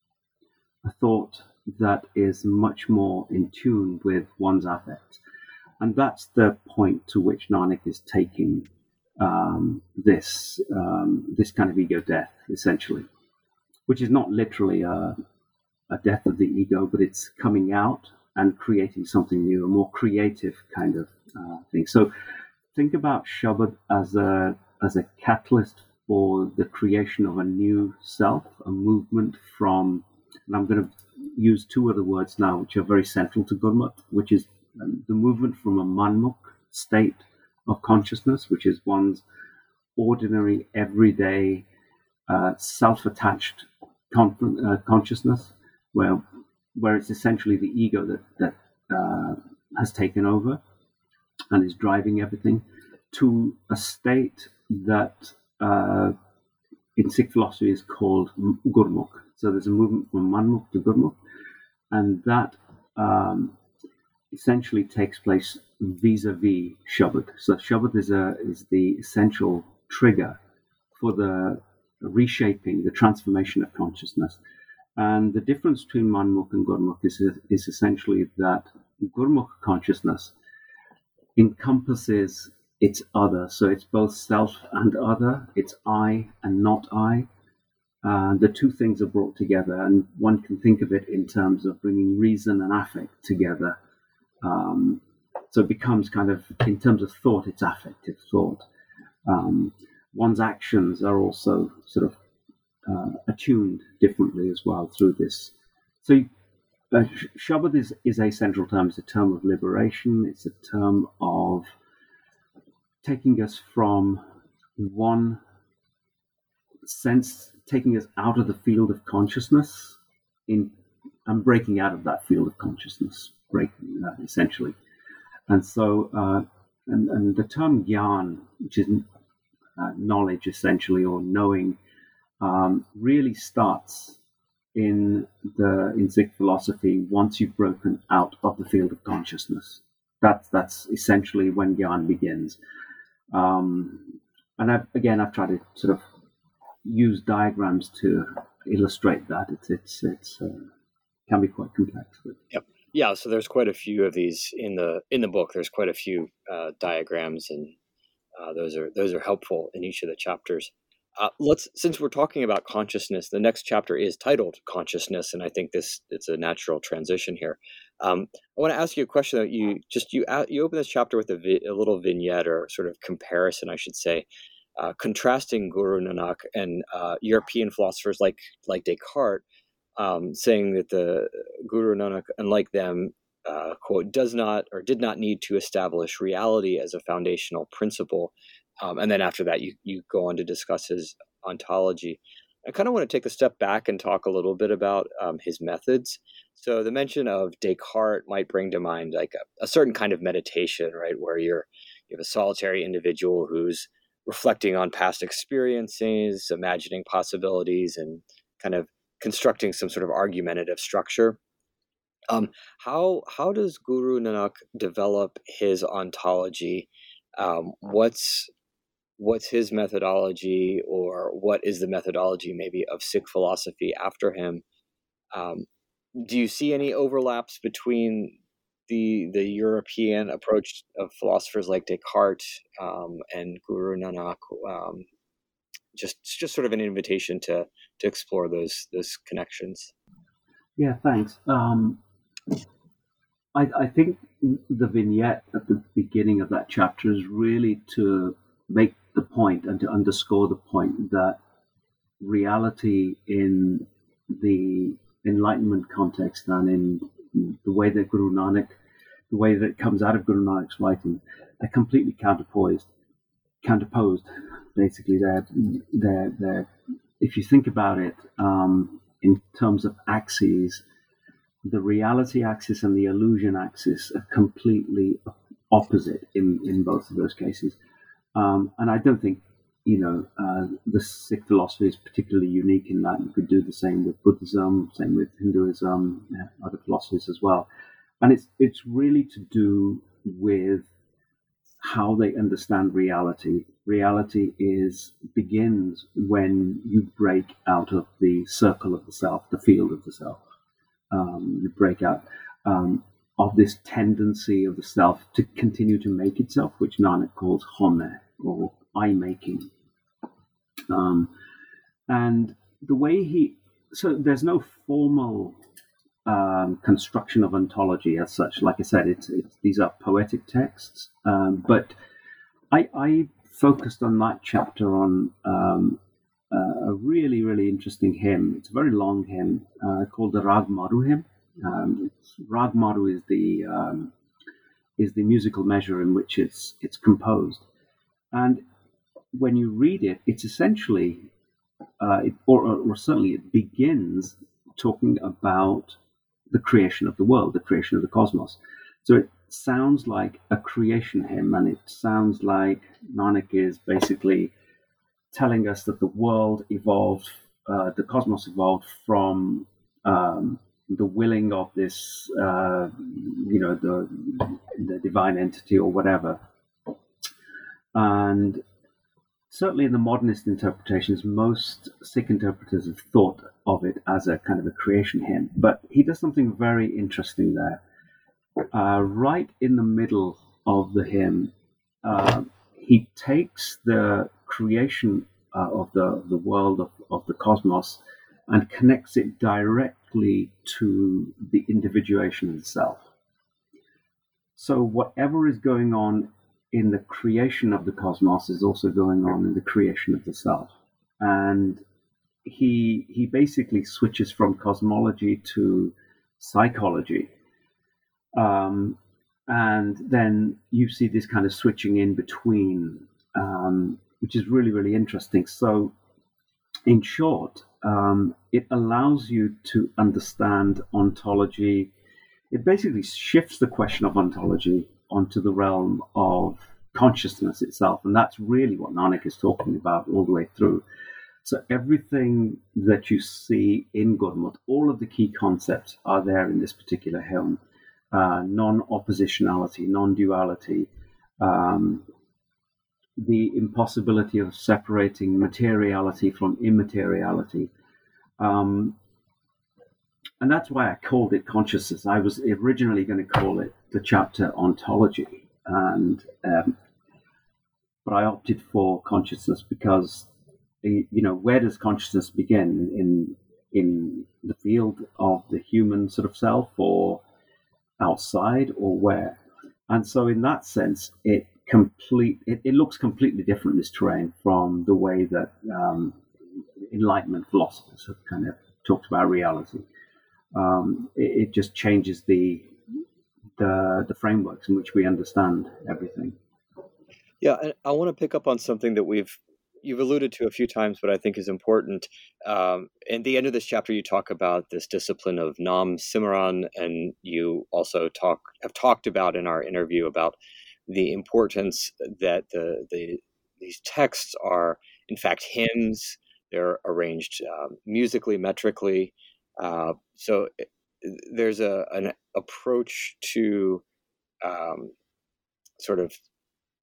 a thought that is much more in tune with one's affect. And that's the point to which Nanak is taking um, this um, this kind of ego death, essentially, which is not literally a, a death of the ego, but it's coming out and creating something new, a more creative kind of uh, thing. So think about Shabad as a as a catalyst for the creation of a new self, a movement from, and I'm going to use two other words now, which are very central to Gurmat, which is the movement from a manmukh state of consciousness, which is one's ordinary, everyday, uh, self-attached con- uh, consciousness, where where it's essentially the ego that that uh, has taken over and is driving everything, to a state that uh, in Sikh philosophy is called Gurmukh. So there's a movement from Manmukh to Gurmukh, and that um, essentially takes place vis-a-vis Shabad. So Shabad is a is the essential trigger for the reshaping, the transformation of consciousness. And the difference between Manmukh and Gurmukh is, is essentially that Gurmukh consciousness encompasses its other. So it's both self and other, it's I and not I. Uh, the two things are brought together, and one can think of it in terms of bringing reason and affect together. Um, so it becomes kind of, in terms of thought, it's affective thought. Um, one's actions are also sort of uh, attuned differently as well through this. So uh, Shabad is, is a central term. It's a term of liberation. It's a term of taking us from one sense, taking us out of the field of consciousness in and breaking out of that field of consciousness, breaking uh, essentially. And so, uh, and, and the term gyan, which is uh, knowledge essentially, or knowing, um, really starts in the in Sikh philosophy once you've broken out of the field of consciousness. That's that's essentially when gyan begins. Um, and I've, again, I've tried to sort of use diagrams to illustrate that. It's it's it's uh, can be quite complex. But. Yep. Yeah. So there's quite a few of these in the in the book. There's quite a few uh, diagrams, and uh, those are those are helpful in each of the chapters. Uh, let's since we're talking about consciousness, the next chapter is titled Consciousness, and I think this it's a natural transition here. Um, I want to ask you a question that you just you you open this chapter with a, vi- a little vignette or sort of comparison, I should say. Uh, contrasting Guru Nanak and uh, European philosophers like like Descartes, um, saying that the Guru Nanak, unlike them, uh, quote, does not or did not need to establish reality as a foundational principle. Um, and then after that, you, you go on to discuss his ontology. I kind of want to take a step back and talk a little bit about um, his methods. So the mention of Descartes might bring to mind like a, a certain kind of meditation, right, where you're you have a solitary individual who's reflecting on past experiences, imagining possibilities, and kind of constructing some sort of argumentative structure. Um, how how does Guru Nanak develop his ontology? Um, what's what's his methodology, or what is the methodology maybe of Sikh philosophy after him. Um, do you see any overlaps between the the European approach of philosophers like Descartes um, and Guru Nanak? Um, just just sort of an invitation to to explore those those connections. Yeah, thanks. Um, I, I think the vignette at the beginning of that chapter is really to make the point and to underscore the point that reality in the Enlightenment context and in the way that Guru Nanak, the way that it comes out of Guru Nanak's writing, are completely counterposed. Counterposed, basically. They're, they're, they're, if you think about it um, in terms of axes, the reality axis and the illusion axis are completely opposite in, in both of those cases. Um, and I don't think, you know, uh, the Sikh philosophy is particularly unique in that. You could do the same with Buddhism, same with Hinduism, yeah, other philosophies as well. And it's it's really to do with how they understand reality. Reality is begins when you break out of the circle of the self, the field of the self. Um, you break out um, of this tendency of the self to continue to make itself, which Nanak calls home, or I-making. Um, and the way he, so there's no formal um, construction of ontology as such. Like I said, it's, it's these are poetic texts, um, but I, I focused on that chapter on um, uh, a really, really interesting hymn. It's a very long hymn uh, called the Rag Maru hymn. Um, Rag Maru is the um, is the musical measure in which it's it's composed, and when you read it, it's essentially, uh, it, or, or certainly it begins talking about the creation of the world, the creation of the cosmos. So it sounds like a creation hymn, and it sounds like Nanak is basically telling us that the world evolved, uh, the cosmos evolved from um, the willing of this, uh, you know, the, the divine entity or whatever. And certainly in the modernist interpretations, most Sikh interpreters have thought of it as a kind of a creation hymn. But he does something very interesting there. Uh, right in the middle of the hymn, uh, he takes the creation uh, of the, the world, of, of the cosmos, and connects it directly to the individuation of the self. So whatever is going on in the creation of the cosmos is also going on in the creation of the self. And he he basically switches from cosmology to psychology. Um, and then you see this kind of switching in between, um, which is really, really interesting. So in short, um, it allows you to understand ontology. It basically shifts the question of ontology onto the realm of consciousness itself. And that's really what Nanak is talking about all the way through. So everything that you see in Gurmat, all of the key concepts are there in this particular hymn. Uh, non-oppositionality, non-duality, um, the impossibility of separating materiality from immateriality. Um, and that's why I called it consciousness. I was originally going to call it the chapter ontology, and um, but I opted for consciousness because, you know, where does consciousness begin? In in the field of the human sort of self, or outside, or where? And so in that sense, it complete it, it looks completely different, this terrain, from the way that um, Enlightenment philosophers have kind of talked about reality. Um, it, it just changes the, the the frameworks in which we understand everything. Yeah, and I want to pick up on something that we've you've alluded to a few times, but I think is important. Um, in the end of this chapter, you talk about this discipline of Nam Simran, and you also talk have talked about in our interview about the importance that the the these texts are in fact hymns. They're arranged um, musically, metrically. Uh, so it, there's a an approach to um, sort of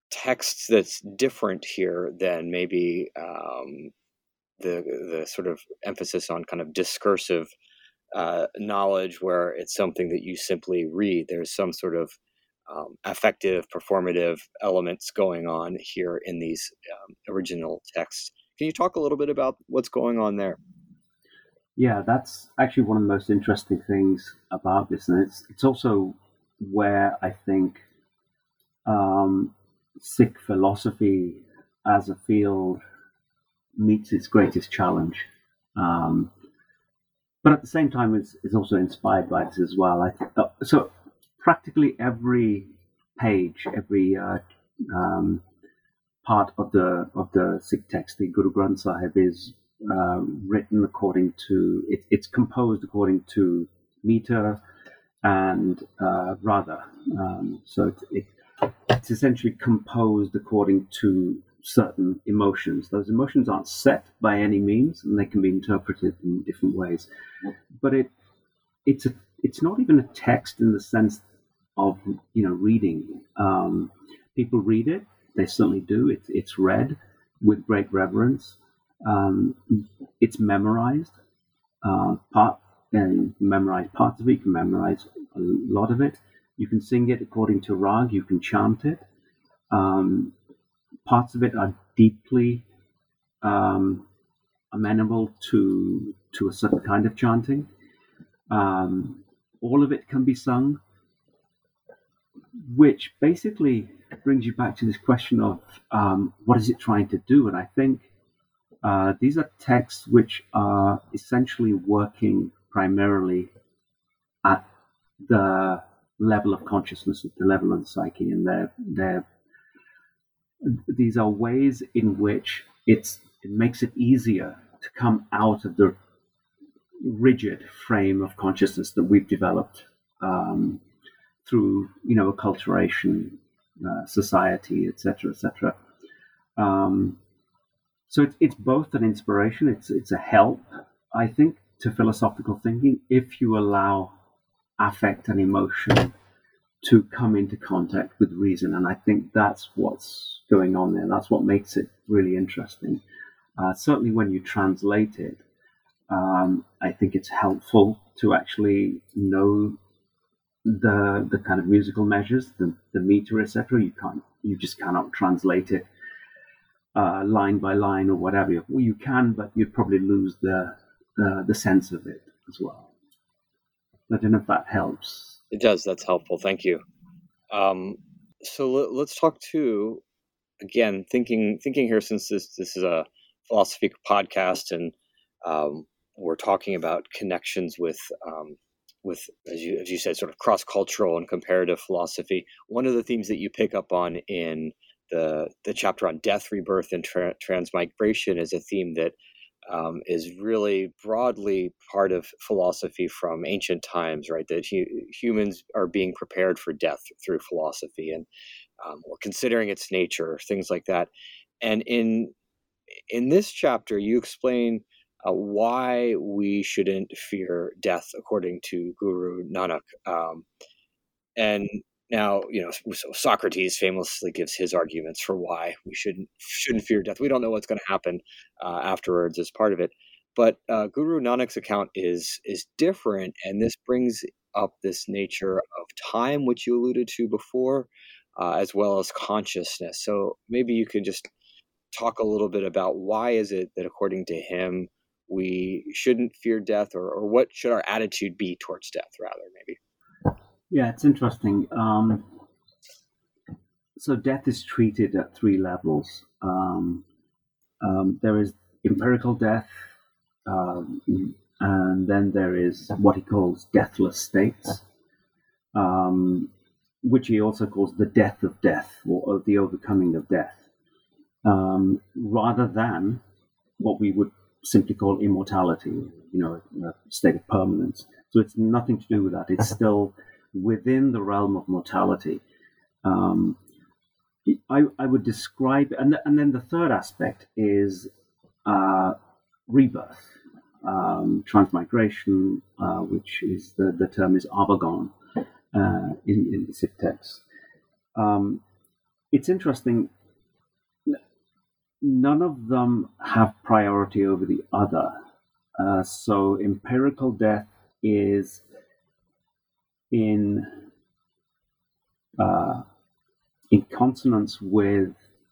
text that's different here than maybe um, the the sort of emphasis on kind of discursive uh, knowledge, where it's something that you simply read. There's some sort of um, affective, performative elements going on here in these um, original texts. Can you talk a little bit about what's going on there? Yeah, that's actually one of the most interesting things about this, and it's it's also where I think um, Sikh philosophy as a field meets its greatest challenge. Um, but at the same time, it's, it's also inspired by this as well. I think, uh, so practically every page, every uh, um, part of the of the Sikh text, the Guru Granth Sahib, is uh, written according to it, it's composed according to meter and uh, raga. Um, so it, it, it's essentially composed according to certain emotions. Those emotions aren't set by any means, and they can be interpreted in different ways. But it it's a it's not even a text in the sense of, you know, reading. Um, people read it; they certainly do. It's it's read with great reverence. Um, it's memorized. Uh, part and memorize parts of it. You can memorize a lot of it. You can sing it according to rag. You can chant it. Um, parts of it are deeply um, amenable to to a certain kind of chanting. Um, all of it can be sung, which basically brings you back to this question of um, what is it trying to do? And I think uh, these are texts which are essentially working primarily at the level of consciousness, at the level of the psyche, and they're, they're these are ways in which it's it makes it easier to come out of the rigid frame of consciousness that we've developed um, through, you know, acculturation, uh, society, et cetera, et cetera. Um, so it's it's both an inspiration. It's it's a help, I think, to philosophical thinking if you allow affect and emotion to come into contact with reason. And I think that's what's going on there. That's what makes it really interesting. Uh, certainly when you translate it, um, I think it's helpful to actually know the the kind of musical measures, the, the meter, et cetera. You can't, you just cannot translate it uh, line by line or whatever. Well, you can, but you'd probably lose the the, the sense of it as well. I don't know if that helps. It does. That's helpful. Thank you. Um, so let, let's talk to, again, thinking thinking here, since this this is a philosophy podcast, and um, we're talking about connections with um, with as you as you said, sort of cross cultural and comparative philosophy. One of the themes that you pick up on in the the chapter on death, rebirth, and tra- transmigration is a theme that um, is really broadly part of philosophy from ancient times, right? That hu- humans are being prepared for death through philosophy, and um, or considering its nature, things like that. And in in this chapter, you explain uh, why we shouldn't fear death, according to Guru Nanak. Um, and now, you know, so Socrates famously gives his arguments for why we shouldn't shouldn't fear death. We don't know what's going to happen uh, afterwards as part of it, but uh, Guru Nanak's account is is different, and this brings up this nature of time, which you alluded to before, uh, as well as consciousness. So maybe you could just talk a little bit about why is it that, according to him, we shouldn't fear death, or, or what should our attitude be towards death, rather, maybe. Yeah, it's interesting. Um, so death is treated at three levels. Um, um, there is empirical death, um, and then there is what he calls deathless states, um, which he also calls the death of death, or, or the overcoming of death, um, rather than what we would simply call immortality, you know, a state of permanence. So it's nothing to do with that. It's still within the realm of mortality. Um, I, I would describe, and, th- and then the third aspect is uh, rebirth, um, transmigration, uh, which is the, the term is avagon uh, in, in the Sikh text. Um, it's interesting. None of them have priority over the other. Uh, so empirical death is in uh, in consonance with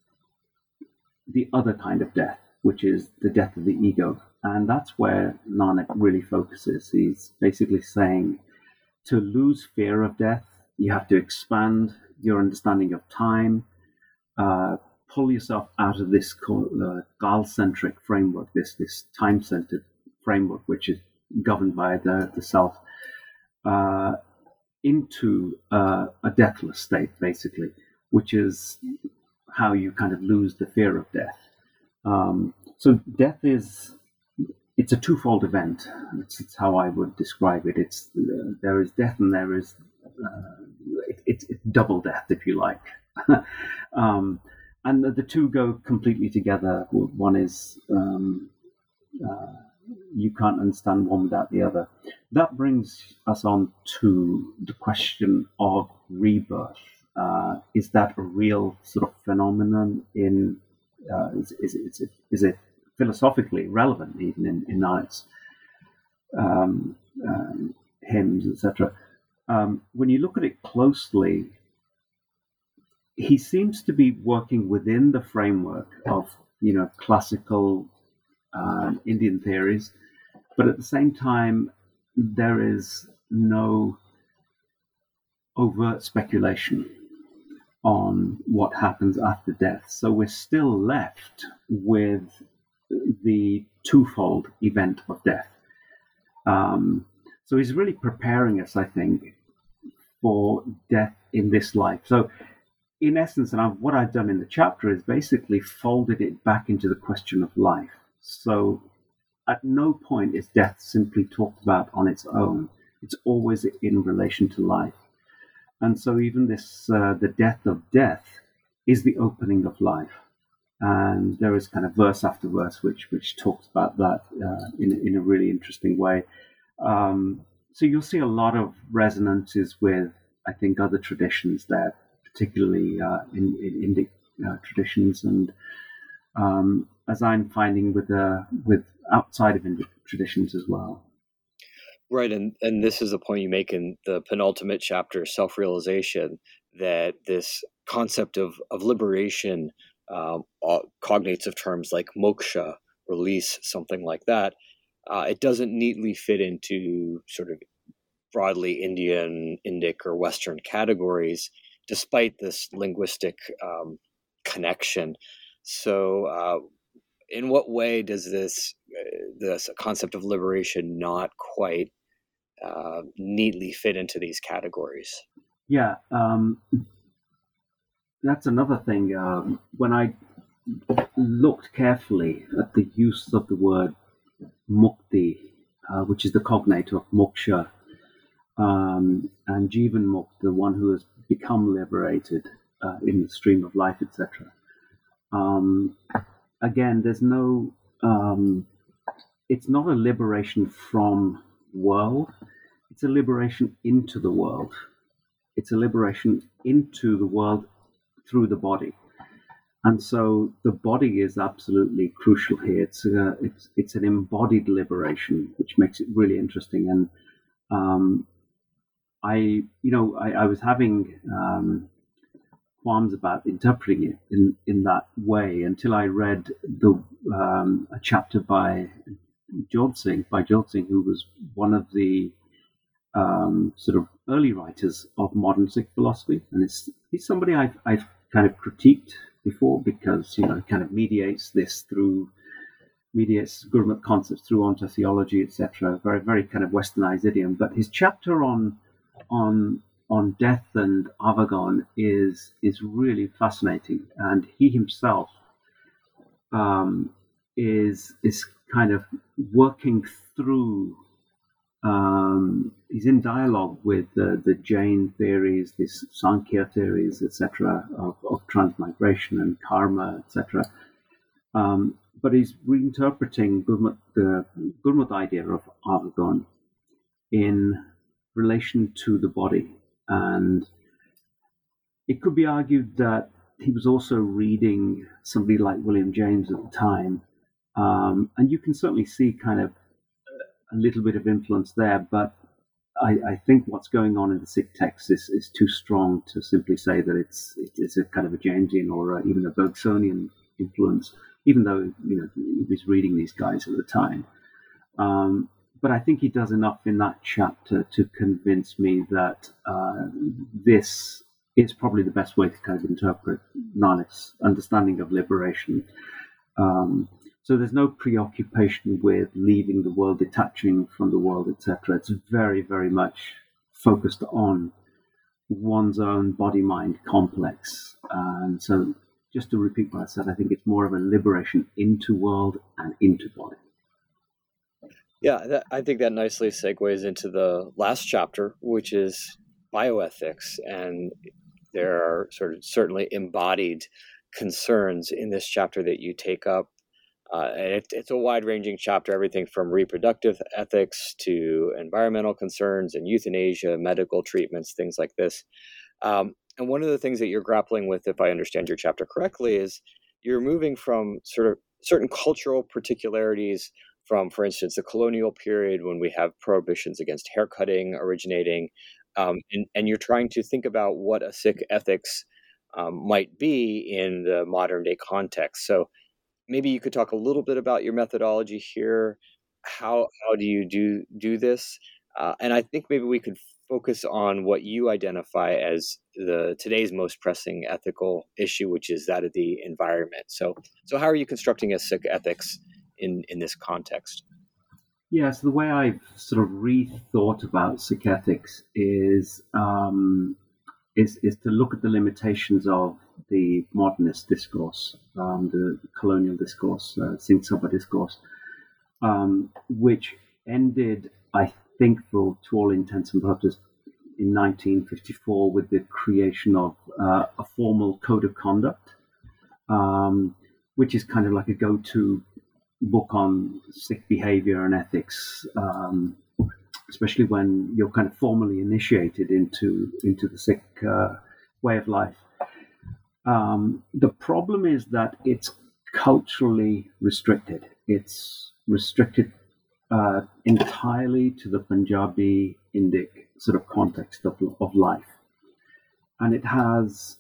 the other kind of death, which is the death of the ego. And that's where Nanak really focuses. He's basically saying to lose fear of death, you have to expand your understanding of time, uh, pull yourself out of this uh, Gal-centric framework, this, this time-centered framework, which is governed by the, the self, uh, into uh, a deathless state, basically, which is how you kind of lose the fear of death. Um, so death is, it's a twofold event. It's, it's how I would describe it. It's uh, there is death and there is uh, it, it's, it's double death, if you like. um, and the, the two go completely together. One is um, uh, you can't understand one without the other. That brings us on to the question of rebirth. Uh, is that a real sort of phenomenon in, uh, is, is, is, it, is it philosophically relevant even in, in Nanak's um, um, hymns, et cetera? Um, when you look at it closely, he seems to be working within the framework of, you know, classical uh, Indian theories, but at the same time, there is no overt speculation on what happens after death. So we're still left with the twofold event of death. Um, so he's really preparing us, I think, for death in this life. So in essence, and I've, what I've done in the chapter is basically folded it back into the question of life. So at no point is death simply talked about on its own. It's always in relation to life. And so even this, uh, the death of death is the opening of life. And there is kind of verse after verse which which talks about that uh, in, in a really interesting way. Um, so you'll see a lot of resonances with, I think, other traditions there, particularly uh, in, in Indic uh, traditions. And um, as I'm finding with, uh, with outside of Indic traditions as well. Right, and, and this is a point you make in the penultimate chapter, self-realization, that this concept of, of liberation um, cognates of terms like moksha, release, something like that. Uh, it doesn't neatly fit into sort of broadly Indian, Indic, or Western categories, despite this linguistic um, connection. So uh, in what way does this this concept of liberation not quite uh, neatly fit into these categories? Yeah, um, that's another thing. Um, when I looked carefully at the use of the word mukti, uh, which is the cognate of moksha, um, and jivan mukta, the one who has become liberated uh, in the stream of life, et cetera. Um, again, there's no, um, it's not a liberation from world, it's a liberation into the world. It's a liberation into the world through the body. And so the body is absolutely crucial here. It's a, it's, it's an embodied liberation, which makes it really interesting. And um, I, you know, I, I was having um, qualms about interpreting it in, in that way until I read the um, a chapter by Jodh Singh, by Jodh Singh, who was one of the um, sort of early writers of modern Sikh philosophy, and it's he's somebody I've I've kind of critiqued before because you know kind of mediates this through mediates Gurmat concepts through onto theology, et cetera. Very very kind of westernized idiom. But his chapter on on on death and avagon is is really fascinating, and he himself um, is is kind of working through. Um, he's in dialogue with uh, the Jain theories, these Sankhya theories, et cetera, of, of transmigration and karma, et cetera. Um, but he's reinterpreting Gurmat, the Gurmat idea of avagon in relation to the body. And it could be argued that he was also reading somebody like William James at the time. Um, and you can certainly see kind of a little bit of influence there, but I, I think what's going on in the Sikh text is, is too strong to simply say that it's it's a kind of a Jamesian or a, even a Bergsonian influence, even though you know he was reading these guys at the time. Um, but I think he does enough in that chapter to convince me that uh, this is probably the best way to kind of interpret Nanak's understanding of liberation. Um, so there's no preoccupation with leaving the world, detaching from the world, et cetera. It's very, very much focused on one's own body-mind complex. And so just to repeat what I said, I think it's more of a liberation into world and into body. Yeah, that, I think that nicely segues into the last chapter, which is bioethics. And there are sort of certainly embodied concerns in this chapter that you take up. Uh, and it, it's a wide-ranging chapter, everything from reproductive ethics to environmental concerns and euthanasia, medical treatments, things like this. Um, and one of the things that you're grappling with, if I understand your chapter correctly, is you're moving from sort of certain cultural particularities from, for instance, the colonial period when we have prohibitions against haircutting originating, um, and, and you're trying to think about what a Sikh ethics um, might be in the modern day context. So maybe you could talk a little bit about your methodology here. How how do you do do this? Uh, and I think maybe we could focus on what you identify as the today's most pressing ethical issue, which is that of the environment. So so how are you constructing a Sikh ethics in, in this context? Yeah, so the way I've sort of rethought about Sikh ethics is um, is is to look at the limitations of the modernist discourse, um, the colonial discourse, uh, Singh Sabha discourse, um, which ended, I think, for to all intents and purposes, in nineteen fifty-four with the creation of uh, a formal code of conduct, um, which is kind of like a go-to book on Sikh behavior and ethics, um, especially when you're kind of formally initiated into into the Sikh uh, way of life. Um, the problem is that it's culturally restricted. It's restricted uh, entirely to the Punjabi Indic sort of context of, of life. And it has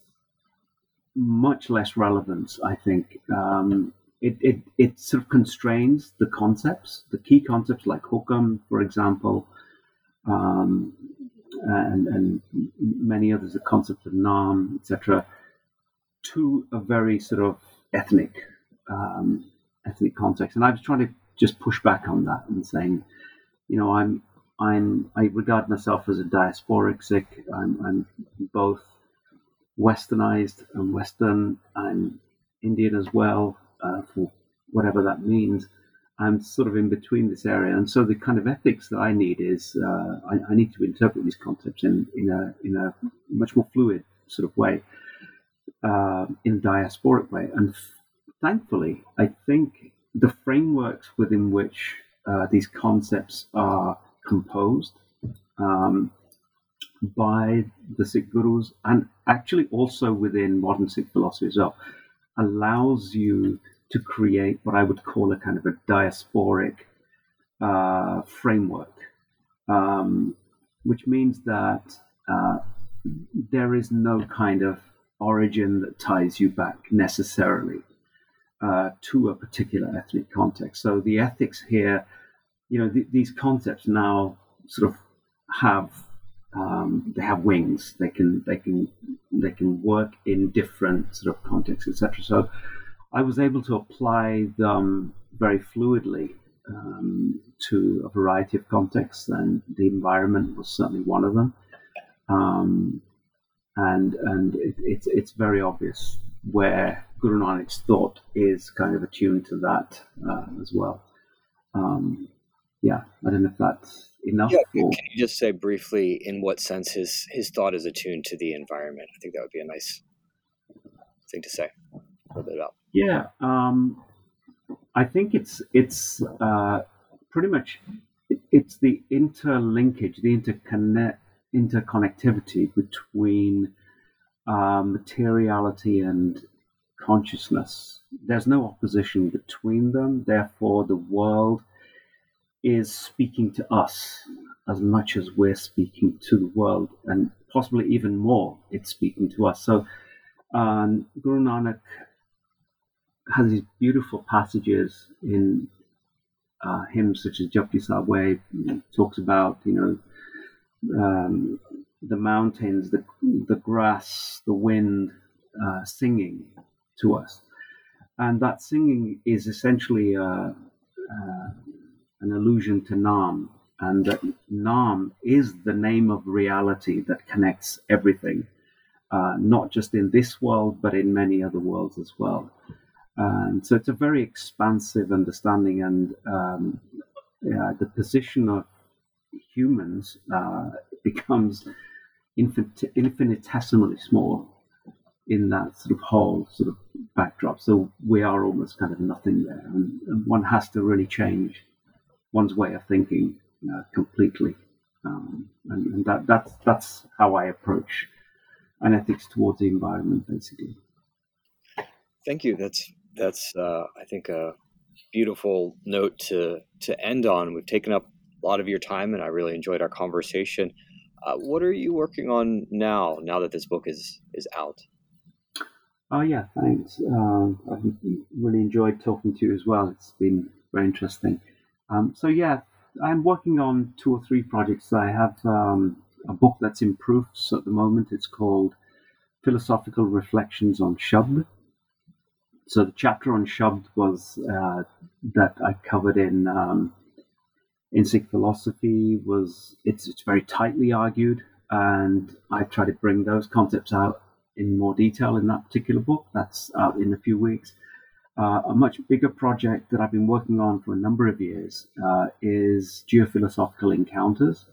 much less relevance, I think. Um, it, it, it sort of constrains the concepts, the key concepts like hukam, for example, um, and, and many others, the concept of naam, et cetera, to a very sort of ethnic, um, ethnic context. And I was trying to just push back on that and saying, you know, I'm, I'm, I regard myself as a diasporic Sikh. I'm, I'm both Westernized and Western. I'm Indian as well, uh, for whatever that means. I'm sort of in between this area, and so the kind of ethics that I need is uh, I, I need to interpret these concepts in in a in a much more fluid sort of way. Uh, in a diasporic way. And f- thankfully, I think the frameworks within which uh, these concepts are composed um, by the Sikh gurus, and actually also within modern Sikh philosophy as well, allows you to create what I would call a kind of a diasporic uh, framework, um, which means that uh, there is no kind of origin that ties you back necessarily uh, to a particular ethnic context. So the ethics here, you know, th- these concepts now sort of have um, they have wings. They can they can they can work in different sort of contexts, et cetera. So I was able to apply them very fluidly um, to a variety of contexts, and the environment was certainly one of them. Um, And and it, it's it's very obvious where Guru Nanak's thought is kind of attuned to that uh, as well. Um, yeah, I don't know if that's enough. Yeah, Or... can you just say briefly in what sense his his thought is attuned to the environment? I think that would be a nice thing to say a little bit about. Yeah, um, I think it's it's uh, pretty much it, it's the interlinkage, the interconnect interconnectivity between uh, materiality and consciousness. There's no opposition between them. Therefore, the world is speaking to us as much as we're speaking to the world, and possibly even more, it's speaking to us. So, um, Guru Nanak has these beautiful passages in uh, hymns such as Japji Sahib, where he talks about, you know, um, the mountains, the the grass, the wind, uh, singing to us, and that singing is essentially uh, uh, an allusion to Nam, and that Nam is the name of reality that connects everything, uh, not just in this world, but in many other worlds as well. And so it's a very expansive understanding, and um, yeah, the position of humans uh, becomes infin- infinitesimally small in that sort of whole sort of backdrop. So we are almost kind of nothing there, and, and one has to really change one's way of thinking uh, completely, um, and, and that that's that's how I approach an ethics towards the environment, basically. Thank you. That's that's uh, I think a beautiful note to to end on. We've taken up a lot of your time, and I really enjoyed our conversation. Uh, what are you working on now? Now that this book is is out. Oh yeah, thanks. Um, I've really enjoyed talking to you as well. It's been very interesting. Um, so yeah, I'm working on two or three projects. I have um, a book that's in proofs at the moment. It's called Philosophical Reflections on Shabd. So the chapter on Shabd was uh, that I covered in um, in Sikh philosophy. Was it's it's very tightly argued, and I try to bring those concepts out in more detail in that particular book. That's out in a few weeks. Uh, a much bigger project that I've been working on for a number of years uh, is Geophilosophical Encounters.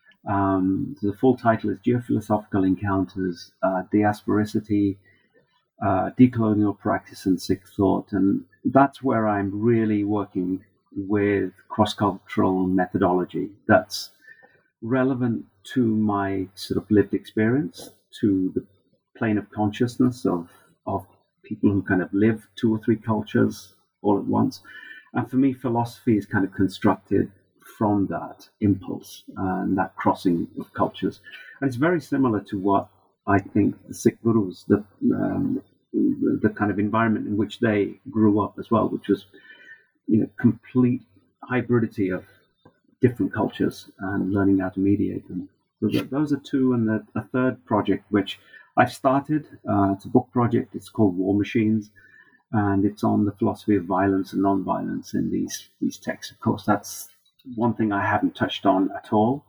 Um, so the full title is Geophilosophical Encounters, uh, Diasporicity, uh, Decolonial Practice and Sikh Thought. And that's where I'm really working with cross-cultural methodology that's relevant to my sort of lived experience, to the plane of consciousness of, of people who kind of live two or three cultures all at once. And for me, philosophy is kind of constructed from that impulse and that crossing of cultures. And it's very similar to what I think the Sikh gurus, the, um, the kind of environment in which they grew up as well, which was, you know, complete hybridity of different cultures and learning how to mediate them. So those are two, and the, a third project, which I've started. Uh, it's a book project. It's called War Machines, and it's on the philosophy of violence and non-violence in these these texts. Of course, that's one thing I haven't touched on at all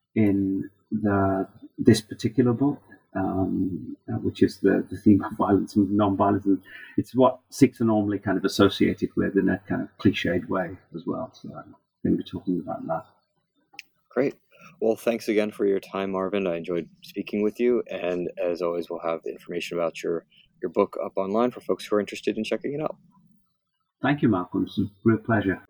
in the this particular book, um, uh, which is the, the theme of violence and non-violence. And it's what Sikhs are normally kind of associated with in a kind of cliched way as well. So I'm going to be talking about that. Great. Well, thanks again for your time, Arvind. I enjoyed speaking with you. And as always, we'll have the information about your, your book up online for folks who are interested in checking it out. Thank you, Malcolm. It's a real pleasure.